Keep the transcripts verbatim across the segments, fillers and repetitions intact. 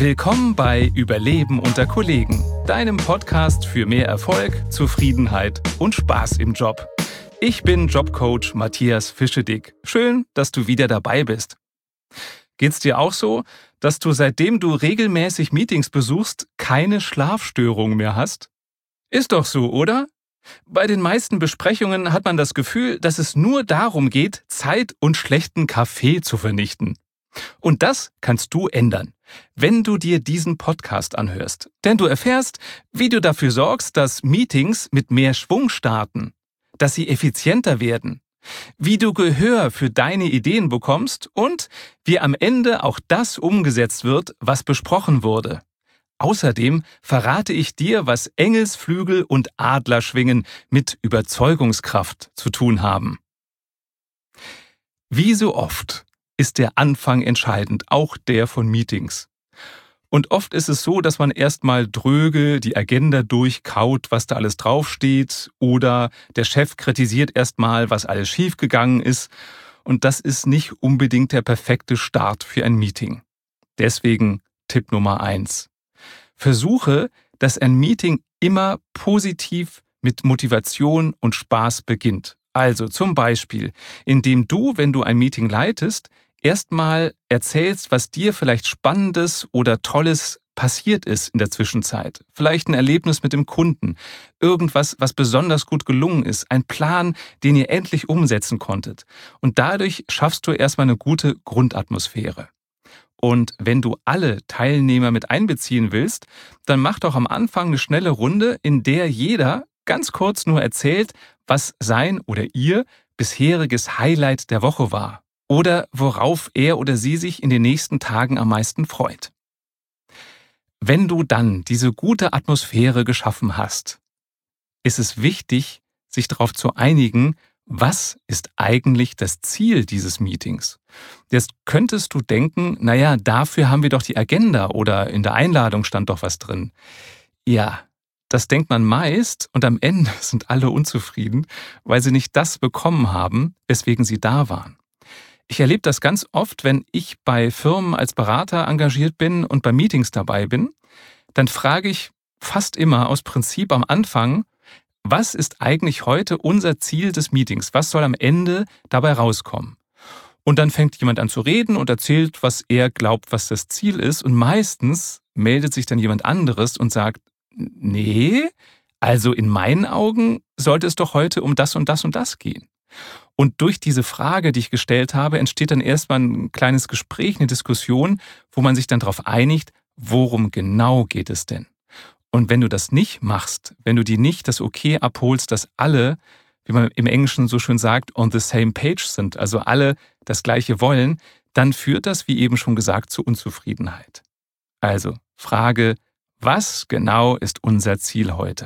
Willkommen bei Überleben unter Kollegen, deinem Podcast für mehr Erfolg, Zufriedenheit und Spaß im Job. Ich bin Jobcoach Matthias Fischedick. Schön, dass du wieder dabei bist. Geht's dir auch so, dass du seitdem du regelmäßig Meetings besuchst, keine Schlafstörungen mehr hast? Ist doch so, oder? Bei den meisten Besprechungen hat man das Gefühl, dass es nur darum geht, Zeit und schlechten Kaffee zu vernichten. Und das kannst du ändern, wenn du dir diesen Podcast anhörst. Denn du erfährst, wie du dafür sorgst, dass Meetings mit mehr Schwung starten, dass sie effizienter werden, wie du Gehör für deine Ideen bekommst und wie am Ende auch das umgesetzt wird, was besprochen wurde. Außerdem verrate ich dir, was Engelsflügel und Adlerschwingen mit Überzeugungskraft zu tun haben. Wie so oft ist der Anfang entscheidend, auch der von Meetings. Und oft ist es so, dass man erstmal dröge die Agenda durchkaut, was da alles draufsteht, oder der Chef kritisiert erstmal, was alles schiefgegangen ist. Und das ist nicht unbedingt der perfekte Start für ein Meeting. Deswegen Tipp Nummer eins. Versuche, dass ein Meeting immer positiv mit Motivation und Spaß beginnt. Also zum Beispiel, indem du, wenn du ein Meeting leitest, erstmal erzählst, was dir vielleicht Spannendes oder Tolles passiert ist in der Zwischenzeit. Vielleicht ein Erlebnis mit dem Kunden, irgendwas, was besonders gut gelungen ist, ein Plan, den ihr endlich umsetzen konntet. Und dadurch schaffst du erstmal eine gute Grundatmosphäre. Und wenn du alle Teilnehmer mit einbeziehen willst, dann mach doch am Anfang eine schnelle Runde, in der jeder ganz kurz nur erzählt, was sein oder ihr bisheriges Highlight der Woche war oder worauf er oder sie sich in den nächsten Tagen am meisten freut. Wenn du dann diese gute Atmosphäre geschaffen hast, ist es wichtig, sich darauf zu einigen, was ist eigentlich das Ziel dieses Meetings? Jetzt könntest du denken, naja, dafür haben wir doch die Agenda oder in der Einladung stand doch was drin. Ja, das denkt man meist und am Ende sind alle unzufrieden, weil sie nicht das bekommen haben, weswegen sie da waren. Ich erlebe das ganz oft, wenn ich bei Firmen als Berater engagiert bin und bei Meetings dabei bin, dann frage ich fast immer aus Prinzip am Anfang, was ist eigentlich heute unser Ziel des Meetings? Was soll am Ende dabei rauskommen? Und dann fängt jemand an zu reden und erzählt, was er glaubt, was das Ziel ist. Und meistens meldet sich dann jemand anderes und sagt, nee, also in meinen Augen sollte es doch heute um das und das und das gehen. Und durch diese Frage, die ich gestellt habe, entsteht dann erstmal ein kleines Gespräch, eine Diskussion, wo man sich dann darauf einigt, worum genau geht es denn? Und wenn du das nicht machst, wenn du dir nicht das Okay abholst, dass alle, wie man im Englischen so schön sagt, on the same page sind, also alle das Gleiche wollen, dann führt das, wie eben schon gesagt, zu Unzufriedenheit. Also Frage, was genau ist unser Ziel heute?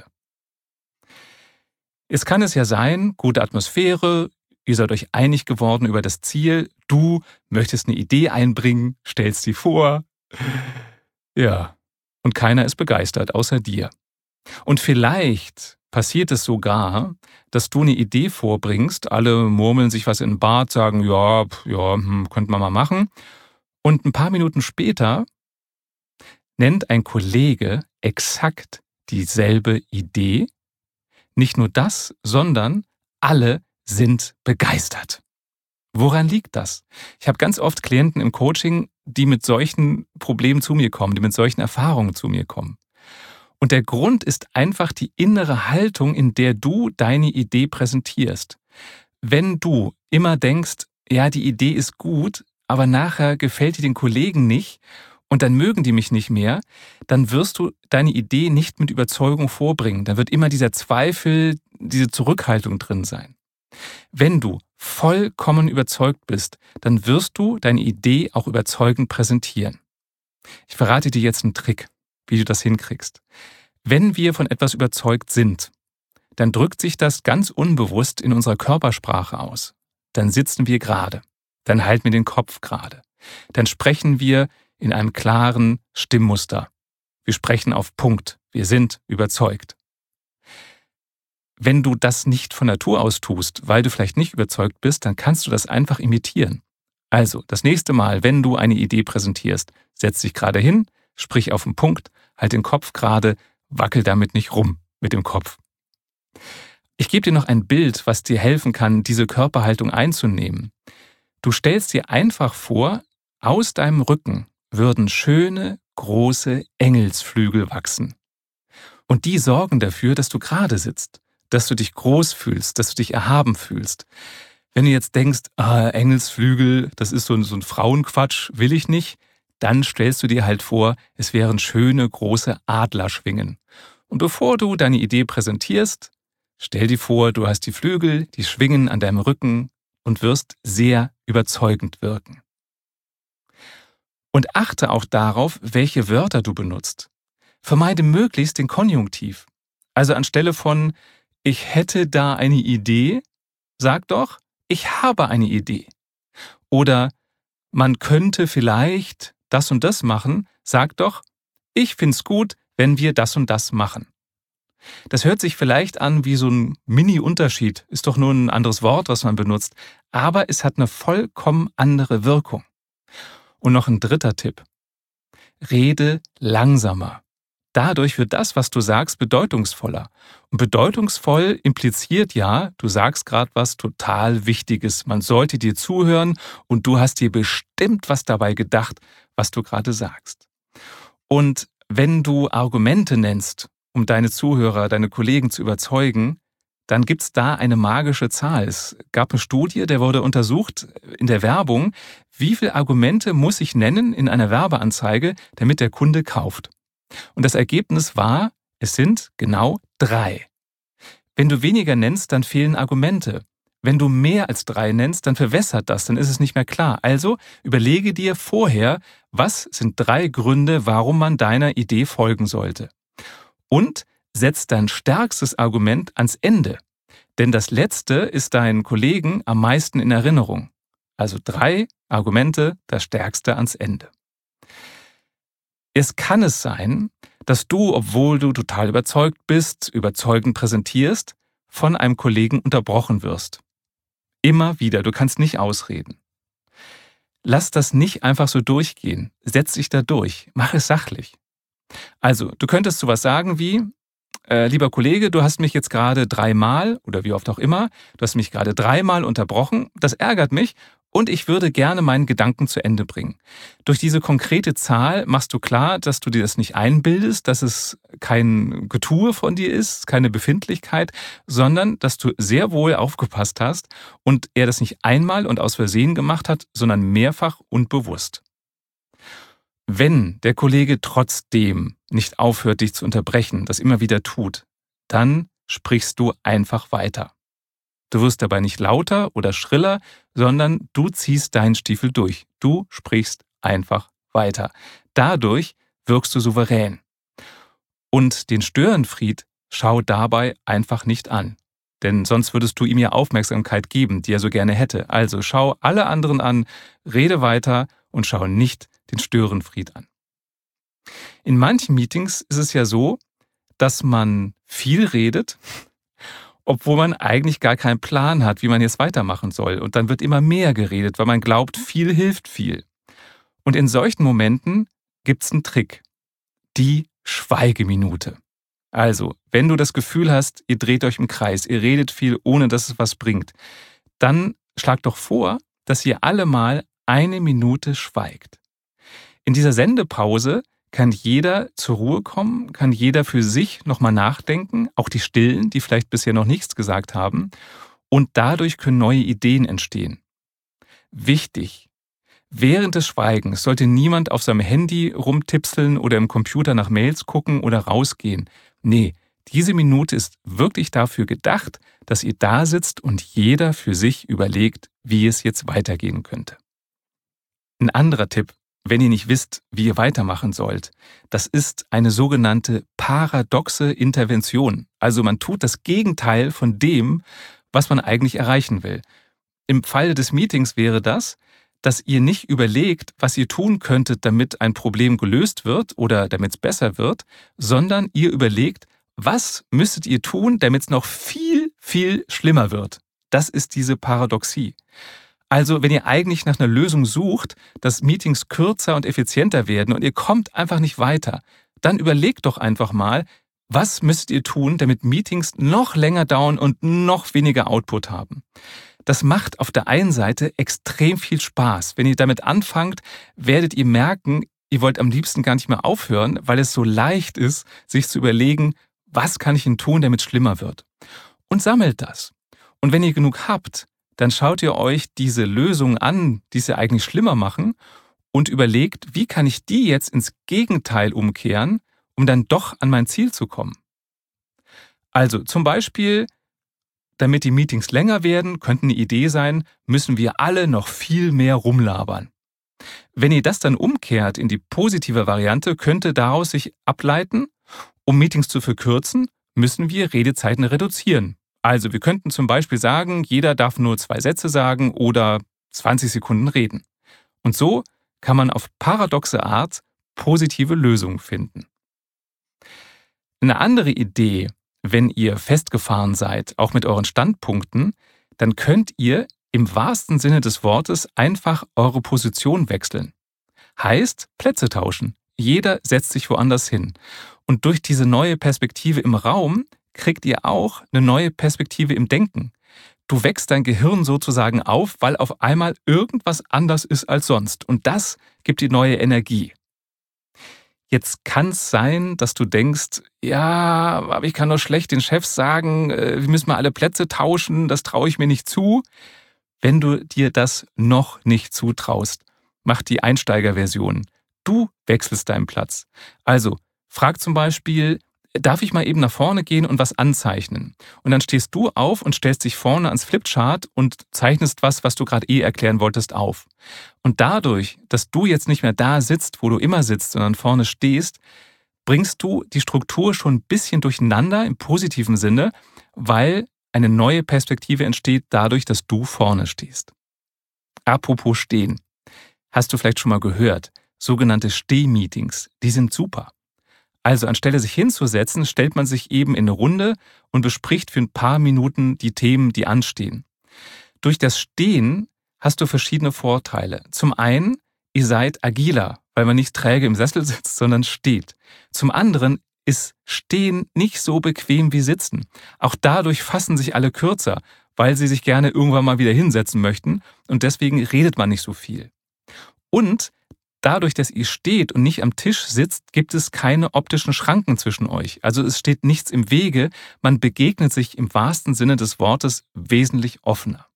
Es kann es ja sein, gute Atmosphäre, ihr seid euch einig geworden über das Ziel, du möchtest eine Idee einbringen, stellst sie vor. Ja. Und keiner ist begeistert, außer dir. Und vielleicht passiert es sogar, dass du eine Idee vorbringst, alle murmeln sich was in den Bart, sagen, ja, ja, hm, könnte man mal machen. Und ein paar Minuten später nennt ein Kollege exakt dieselbe Idee. Nicht nur das, sondern alle sind begeistert. Woran liegt das? Ich habe ganz oft Klienten im Coaching, die mit solchen Problemen zu mir kommen, die mit solchen Erfahrungen zu mir kommen. Und der Grund ist einfach die innere Haltung, in der du deine Idee präsentierst. Wenn du immer denkst, ja, die Idee ist gut, aber nachher gefällt die den Kollegen nicht und dann mögen die mich nicht mehr, dann wirst du deine Idee nicht mit Überzeugung vorbringen. Da wird immer dieser Zweifel, diese Zurückhaltung drin sein. Wenn du vollkommen überzeugt bist, dann wirst du deine Idee auch überzeugend präsentieren. Ich verrate dir jetzt einen Trick, wie du das hinkriegst. Wenn wir von etwas überzeugt sind, dann drückt sich das ganz unbewusst in unserer Körpersprache aus. Dann sitzen wir gerade, dann halten wir den Kopf gerade, dann sprechen wir in einem klaren Stimmmuster. Wir sprechen auf Punkt, wir sind überzeugt. Wenn du das nicht von Natur aus tust, weil du vielleicht nicht überzeugt bist, dann kannst du das einfach imitieren. Also, das nächste Mal, wenn du eine Idee präsentierst, setz dich gerade hin, Sprich auf den Punkt, halt den Kopf gerade, wackel damit nicht rum mit dem Kopf. Ich gebe dir noch ein Bild, was dir helfen kann, diese Körperhaltung einzunehmen. Du stellst dir einfach vor, aus deinem Rücken würden schöne, große Engelsflügel wachsen. Und die sorgen dafür, dass du gerade sitzt, dass du dich groß fühlst, dass du dich erhaben fühlst. Wenn du jetzt denkst, ah, Engelsflügel, das ist so ein, so ein Frauenquatsch, will ich nicht, dann stellst du dir halt vor, es wären schöne, große Adlerschwingen. Und bevor du deine Idee präsentierst, stell dir vor, du hast die Flügel, die schwingen an deinem Rücken und wirst sehr überzeugend wirken. Und achte auch darauf, welche Wörter du benutzt. Vermeide möglichst den Konjunktiv. Also anstelle von ich hätte da eine Idee, sag doch, ich habe eine Idee. Oder man könnte vielleicht das und das machen, sag doch, ich find's gut, wenn wir das und das machen. Das hört sich vielleicht an wie so ein Mini-Unterschied, ist doch nur ein anderes Wort, was man benutzt, aber es hat eine vollkommen andere Wirkung. Und noch ein dritter Tipp. Rede langsamer. Dadurch wird das, was du sagst, bedeutungsvoller. Und bedeutungsvoll impliziert ja, du sagst gerade was total Wichtiges. Man sollte dir zuhören und du hast dir bestimmt was dabei gedacht, was du gerade sagst. Und wenn du Argumente nennst, um deine Zuhörer, deine Kollegen zu überzeugen, dann gibt es da eine magische Zahl. Es gab eine Studie, der wurde untersucht in der Werbung, wie viele Argumente muss ich nennen in einer Werbeanzeige, damit der Kunde kauft. Und das Ergebnis war, es sind genau drei. Wenn du weniger nennst, dann fehlen Argumente. Wenn du mehr als drei nennst, dann verwässert das, dann ist es nicht mehr klar. Also überlege dir vorher, was sind drei Gründe, warum man deiner Idee folgen sollte. Und setz dein stärkstes Argument ans Ende. Denn das letzte ist deinen Kollegen am meisten in Erinnerung. Also drei Argumente, das stärkste ans Ende. Es kann es sein, dass du, obwohl du total überzeugt bist, überzeugend präsentierst, von einem Kollegen unterbrochen wirst. Immer wieder, du kannst nicht ausreden. Lass das nicht einfach so durchgehen. Setz dich da durch. Mach es sachlich. Also, du könntest sowas sagen wie, äh, lieber Kollege, du hast mich jetzt gerade dreimal, oder wie oft auch immer, du hast mich gerade dreimal unterbrochen, das ärgert mich und ich würde gerne meinen Gedanken zu Ende bringen. Durch diese konkrete Zahl machst du klar, dass du dir das nicht einbildest, dass es kein Getue von dir ist, keine Befindlichkeit, sondern dass du sehr wohl aufgepasst hast und er das nicht einmal und aus Versehen gemacht hat, sondern mehrfach und bewusst. Wenn der Kollege trotzdem nicht aufhört, dich zu unterbrechen, das immer wieder tut, dann sprichst du einfach weiter. Du wirst dabei nicht lauter oder schriller, sondern du ziehst deinen Stiefel durch. Du sprichst einfach weiter. Dadurch wirkst du souverän. Und den Störenfried schau dabei einfach nicht an. Denn sonst würdest du ihm ja Aufmerksamkeit geben, die er so gerne hätte. Also schau alle anderen an, rede weiter und schau nicht den Störenfried an. In manchen Meetings ist es ja so, dass man viel redet, obwohl man eigentlich gar keinen Plan hat, wie man jetzt weitermachen soll. Und dann wird immer mehr geredet, weil man glaubt, viel hilft viel. Und in solchen Momenten gibt es einen Trick. Die Schweigeminute. Also, wenn du das Gefühl hast, ihr dreht euch im Kreis, ihr redet viel, ohne dass es was bringt, dann schlag doch vor, dass ihr alle mal eine Minute schweigt. In dieser Sendepause kann jeder zur Ruhe kommen, kann jeder für sich nochmal nachdenken, auch die Stillen, die vielleicht bisher noch nichts gesagt haben, und dadurch können neue Ideen entstehen. Wichtig: Während des Schweigens sollte niemand auf seinem Handy rumtipseln oder im Computer nach Mails gucken oder rausgehen. Nee, diese Minute ist wirklich dafür gedacht, dass ihr da sitzt und jeder für sich überlegt, wie es jetzt weitergehen könnte. Ein anderer Tipp: Wenn ihr nicht wisst, wie ihr weitermachen sollt, das ist eine sogenannte paradoxe Intervention. Also man tut das Gegenteil von dem, was man eigentlich erreichen will. Im Falle des Meetings wäre das, dass ihr nicht überlegt, was ihr tun könntet, damit ein Problem gelöst wird oder damit es besser wird, sondern ihr überlegt, was müsstet ihr tun, damit es noch viel, viel schlimmer wird. Das ist diese Paradoxie. Also wenn ihr eigentlich nach einer Lösung sucht, dass Meetings kürzer und effizienter werden und ihr kommt einfach nicht weiter, dann überlegt doch einfach mal, was müsst ihr tun, damit Meetings noch länger dauern und noch weniger Output haben. Das macht auf der einen Seite extrem viel Spaß. Wenn ihr damit anfangt, werdet ihr merken, ihr wollt am liebsten gar nicht mehr aufhören, weil es so leicht ist, sich zu überlegen, was kann ich denn tun, damit es schlimmer wird. Und sammelt das. Und wenn ihr genug habt, dann schaut ihr euch diese Lösungen an, die es ja eigentlich schlimmer machen, und überlegt, wie kann ich die jetzt ins Gegenteil umkehren, um dann doch an mein Ziel zu kommen. Also zum Beispiel, damit die Meetings länger werden, könnte eine Idee sein, müssen wir alle noch viel mehr rumlabern. Wenn ihr das dann umkehrt in die positive Variante, könnte daraus sich ableiten, um Meetings zu verkürzen, müssen wir Redezeiten reduzieren. Also wir könnten zum Beispiel sagen, jeder darf nur zwei Sätze sagen oder zwanzig Sekunden reden. Und so kann man auf paradoxe Art positive Lösungen finden. Eine andere Idee, wenn ihr festgefahren seid, auch mit euren Standpunkten, dann könnt ihr im wahrsten Sinne des Wortes einfach eure Position wechseln. Heißt, Plätze tauschen. Jeder setzt sich woanders hin. Und durch diese neue Perspektive im Raum kriegt ihr auch eine neue Perspektive im Denken. Du wächst dein Gehirn sozusagen auf, weil auf einmal irgendwas anders ist als sonst. Und das gibt dir neue Energie. Jetzt kann es sein, dass du denkst, ja, aber ich kann doch schlecht den Chefs sagen, wir müssen mal alle Plätze tauschen, das traue ich mir nicht zu. Wenn du dir das noch nicht zutraust, mach die Einsteigerversion. Du wechselst deinen Platz. Also, frag zum Beispiel, darf ich mal eben nach vorne gehen und was anzeichnen? Und dann stehst du auf und stellst dich vorne ans Flipchart und zeichnest was, was du gerade eh erklären wolltest, auf. Und dadurch, dass du jetzt nicht mehr da sitzt, wo du immer sitzt, sondern vorne stehst, bringst du die Struktur schon ein bisschen durcheinander im positiven Sinne, weil eine neue Perspektive entsteht dadurch, dass du vorne stehst. Apropos stehen. Hast du vielleicht schon mal gehört, sogenannte Stehmeetings, die sind super. Also anstelle sich hinzusetzen, stellt man sich eben in eine Runde und bespricht für ein paar Minuten die Themen, die anstehen. Durch das Stehen hast du verschiedene Vorteile. Zum einen, ihr seid agiler, weil man nicht träge im Sessel sitzt, sondern steht. Zum anderen ist Stehen nicht so bequem wie Sitzen. Auch dadurch fassen sich alle kürzer, weil sie sich gerne irgendwann mal wieder hinsetzen möchten und deswegen redet man nicht so viel. Und dadurch, dass ihr steht und nicht am Tisch sitzt, gibt es keine optischen Schranken zwischen euch. Also es steht nichts im Wege, man begegnet sich im wahrsten Sinne des Wortes wesentlich offener.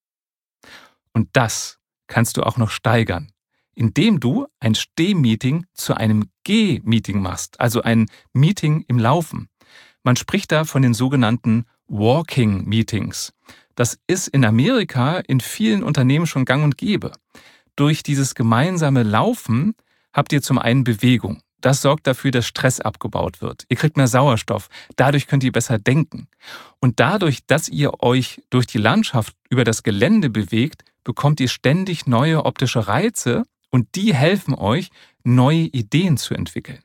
Und das kannst du auch noch steigern, indem du ein Stehmeeting zu einem Geh-Meeting machst, also ein Meeting im Laufen. Man spricht da von den sogenannten Walking Meetings. Das ist in Amerika in vielen Unternehmen schon gang und gäbe. Durch dieses gemeinsame Laufen habt ihr zum einen Bewegung. Das sorgt dafür, dass Stress abgebaut wird. Ihr kriegt mehr Sauerstoff. Dadurch könnt ihr besser denken. Und dadurch, dass ihr euch durch die Landschaft über das Gelände bewegt, bekommt ihr ständig neue optische Reize und die helfen euch, neue Ideen zu entwickeln.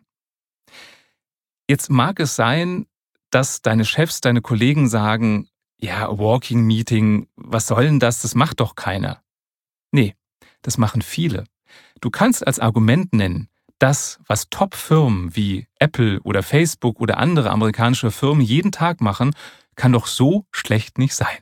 Jetzt mag es sein, dass deine Chefs, deine Kollegen sagen, ja, Walking Meeting, was soll denn das? Das macht doch keiner. Nee, das machen viele. Du kannst als Argument nennen, das, was Top-Firmen wie Apple oder Facebook oder andere amerikanische Firmen jeden Tag machen, kann doch so schlecht nicht sein.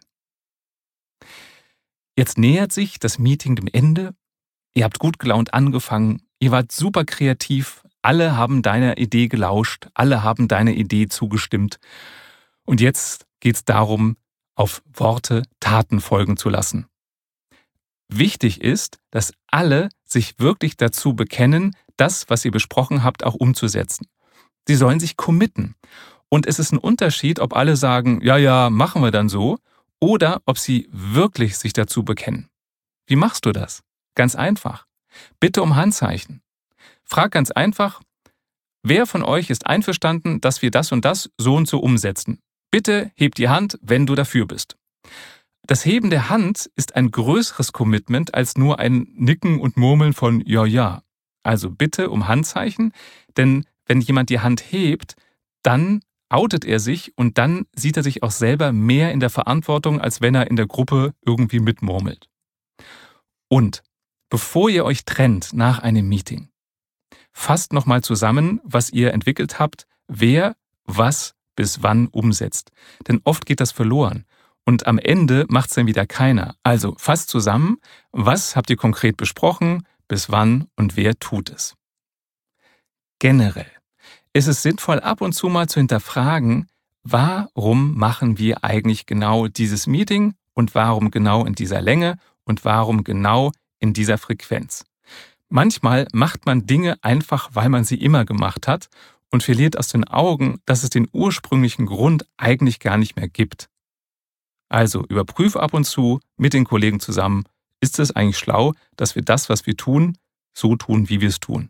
Jetzt nähert sich das Meeting dem Ende. Ihr habt gut gelaunt angefangen. Ihr wart super kreativ. Alle haben deiner Idee gelauscht. Alle haben deiner Idee zugestimmt. Und jetzt geht es darum, auf Worte Taten folgen zu lassen. Wichtig ist, dass alle sich wirklich dazu bekennen, das, was ihr besprochen habt, auch umzusetzen. Sie sollen sich committen. Und es ist ein Unterschied, ob alle sagen, ja, ja, machen wir dann so, oder ob sie wirklich sich dazu bekennen. Wie machst du das? Ganz einfach. Bitte um Handzeichen. Frag ganz einfach, wer von euch ist einverstanden, dass wir das und das so und so umsetzen? Bitte heb die Hand, wenn du dafür bist. Das Heben der Hand ist ein größeres Commitment als nur ein Nicken und Murmeln von ja, ja. Also bitte um Handzeichen, denn wenn jemand die Hand hebt, dann outet er sich und dann sieht er sich auch selber mehr in der Verantwortung, als wenn er in der Gruppe irgendwie mitmurmelt. Und bevor ihr euch trennt nach einem Meeting, fasst nochmal zusammen, was ihr entwickelt habt, wer was bis wann umsetzt. Denn oft geht das verloren und am Ende macht es dann wieder keiner. Also fasst zusammen, was habt ihr konkret besprochen, bis wann und wer tut es. Generell ist es sinnvoll, ab und zu mal zu hinterfragen, warum machen wir eigentlich genau dieses Meeting und warum genau in dieser Länge und warum genau in dieser Frequenz. Manchmal macht man Dinge einfach, weil man sie immer gemacht hat und verliert aus den Augen, dass es den ursprünglichen Grund eigentlich gar nicht mehr gibt. Also überprüf ab und zu mit den Kollegen zusammen, ist es eigentlich schlau, dass wir das, was wir tun, so tun, wie wir es tun.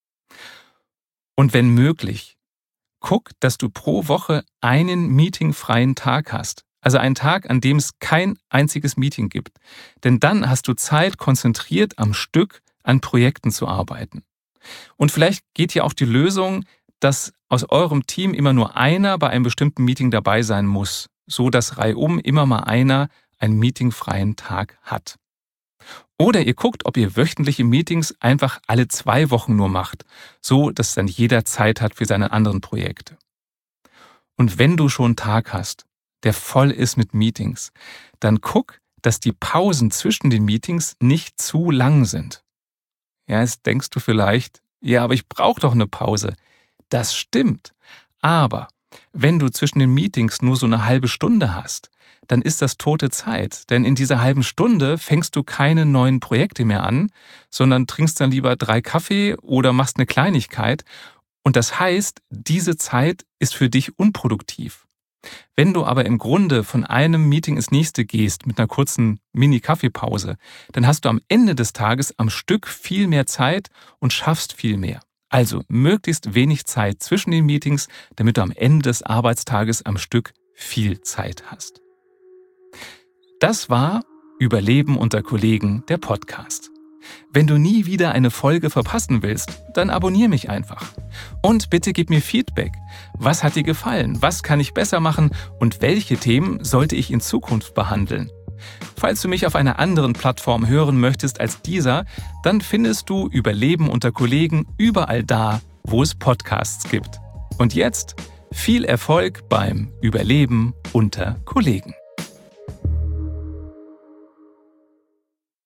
Und wenn möglich, guck, dass du pro Woche einen meetingfreien Tag hast. Also einen Tag, an dem es kein einziges Meeting gibt. Denn dann hast du Zeit, konzentriert am Stück an Projekten zu arbeiten. Und vielleicht geht hier auch die Lösung, dass aus eurem Team immer nur einer bei einem bestimmten Meeting dabei sein muss, so dass reihum immer mal einer einen meetingfreien Tag hat. Oder ihr guckt, ob ihr wöchentliche Meetings einfach alle zwei Wochen nur macht, so dass dann jeder Zeit hat für seine anderen Projekte. Und wenn du schon einen Tag hast, der voll ist mit Meetings, dann guck, dass die Pausen zwischen den Meetings nicht zu lang sind. Ja, jetzt denkst du vielleicht, ja, aber ich brauche doch eine Pause. Das stimmt, aber wenn du zwischen den Meetings nur so eine halbe Stunde hast, dann ist das tote Zeit, denn in dieser halben Stunde fängst du keine neuen Projekte mehr an, sondern trinkst dann lieber drei Kaffee oder machst eine Kleinigkeit und das heißt, diese Zeit ist für dich unproduktiv. Wenn du aber im Grunde von einem Meeting ins nächste gehst mit einer kurzen Mini-Kaffeepause, dann hast du am Ende des Tages am Stück viel mehr Zeit und schaffst viel mehr. Also möglichst wenig Zeit zwischen den Meetings, damit du am Ende des Arbeitstages am Stück viel Zeit hast. Das war Überleben unter Kollegen, der Podcast. Wenn du nie wieder eine Folge verpassen willst, dann abonniere mich einfach. Und bitte gib mir Feedback. Was hat dir gefallen? Was kann ich besser machen? Und welche Themen sollte ich in Zukunft behandeln? Falls du mich auf einer anderen Plattform hören möchtest als dieser, dann findest du Überleben unter Kollegen überall da, wo es Podcasts gibt. Und jetzt viel Erfolg beim Überleben unter Kollegen.